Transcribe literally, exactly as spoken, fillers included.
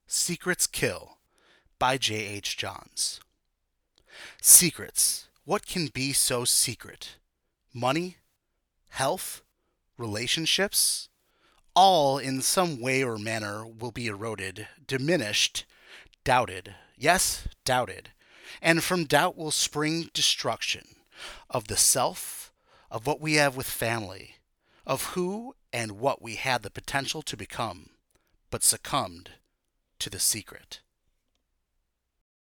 Secrets Kill by J H. Johns. Secrets. What can be so secret? Money? Health? Relationships? All in some way or manner will be eroded, diminished, doubted. Yes, doubted. And from doubt will spring destruction of the self, of what we have with family, of who and what we had the potential to become, but succumbed to the secret.